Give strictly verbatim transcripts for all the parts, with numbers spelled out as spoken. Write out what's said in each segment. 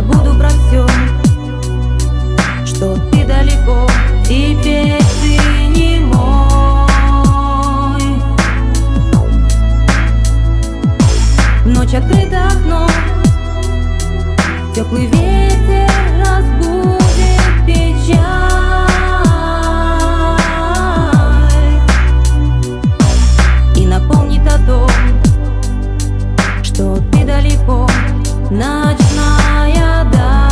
забуду про все, что ты далеко, теперь ты не мой. В ночь открыто окно, теплый ветер разбудит печаль и напомнит о том, что ты далеко, ночная даль.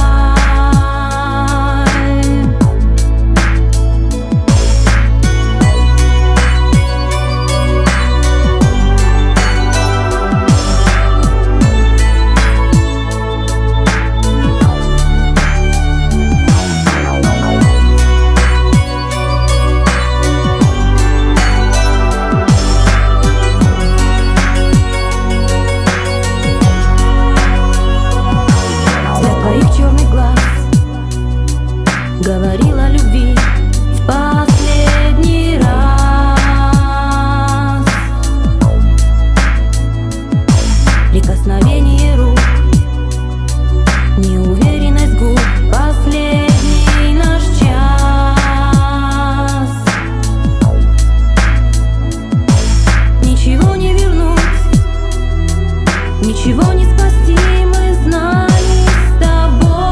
Говорила о любви в последний раз. Прикосновение рук, неуверенность губ, последний наш час. Ничего не вернуть, ничего не спасти, мы знали с тобой.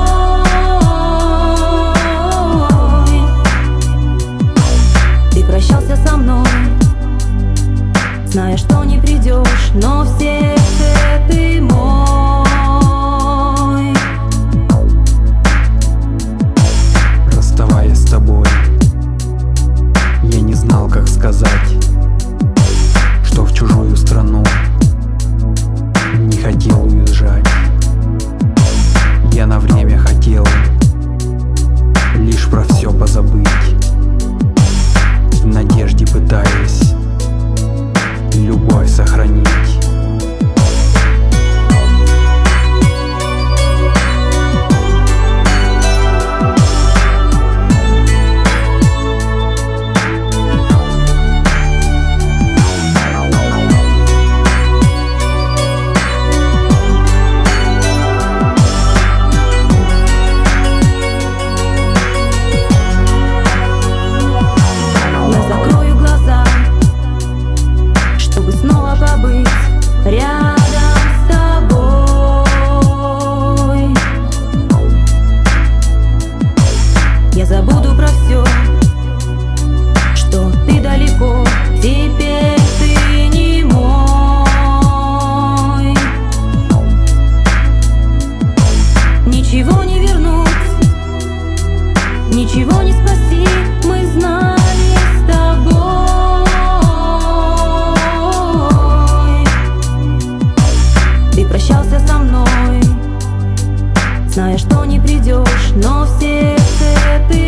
Прощался со мной, зная, что не придешь, но в сердце ты мой. Расставаясь с тобой, я не знал, как сказать, что в чужую страну не хотел уезжать. Я на время хотел лишь про все позабыть, в надежде пытаясь любовь сохранить. Рядом с тобой я забуду про все, что ты далеко, теперь ты не мой. Ничего не вернуть, ничего не спасти, мы знали с тобой. Прощался со мной, зная, что не придешь, но в сердце ты